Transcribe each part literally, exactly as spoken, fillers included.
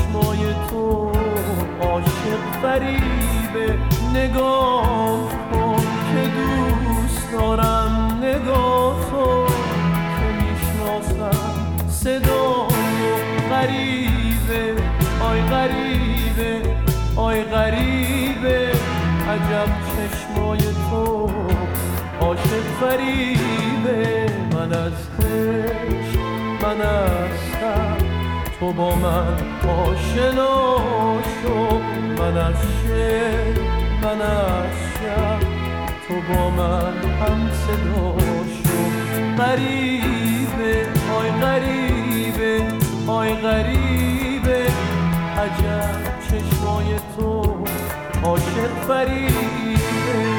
چشمای تو عاشق فریبه. نگاه کن که دوست دارم نگاه تو که میشناسم صدا تو. غریبه آی غریبه آی غریبه عجب چشمای تو عاشق فریبه. من از عشق من هستم تو با من آشنا شو. من از شب من از شب تو با من هم صدا شو. غریبه آی غریبه آی غریبه عجب چشمای تو عاشق فریبه.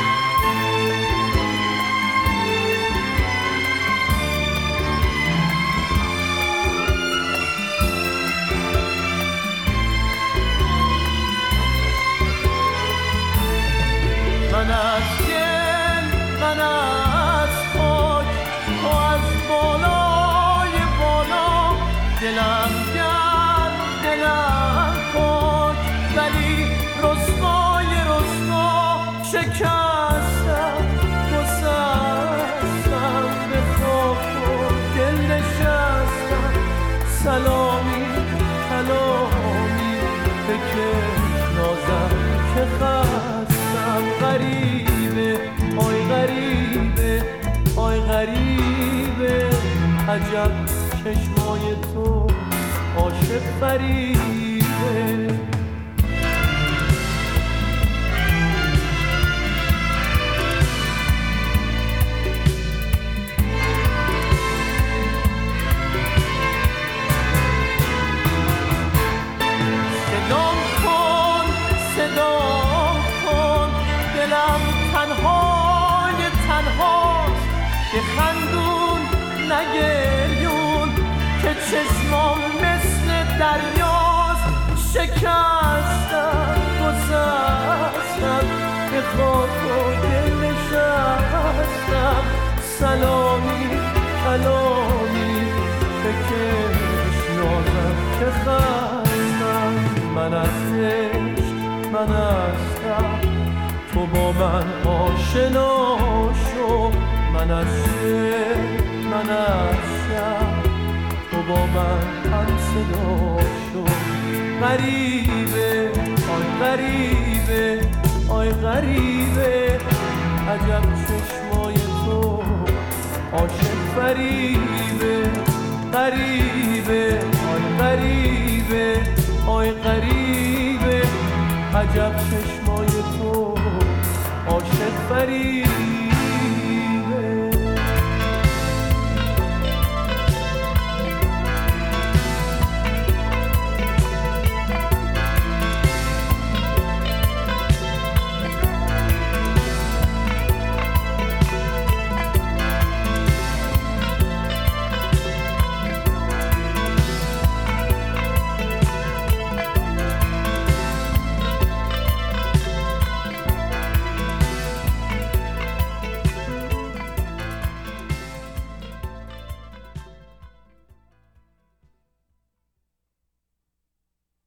من از گل من از خاک تو از بالای بالا. دلم گرم دلم پاک ولی رسوای رسوا. شکستم گسستم به خاک و دل نشستم. سلامی کلامی بکش نازم که خستم. غریبه آی غریبه آی غریبه عجب چشمای تو عاشق فریبه. صدام کن صدام کن دلم تنهای تنهاست. که خندون نگریون که چشمام مثل دریاست. شکستم گسستم به خاک و دل نشستم. سلامی کلامی بکش نازم که خستم. من از عشق من هستم تو با من آشنا شو. من از شب من از شب تو با من هم صدا شو. غریبه آی غریبه آی غریبه عجب چشمای تو عاشق فریبه. غریبه آی غریبه آی غریبه عجب چشمای تو عاشق فریبه.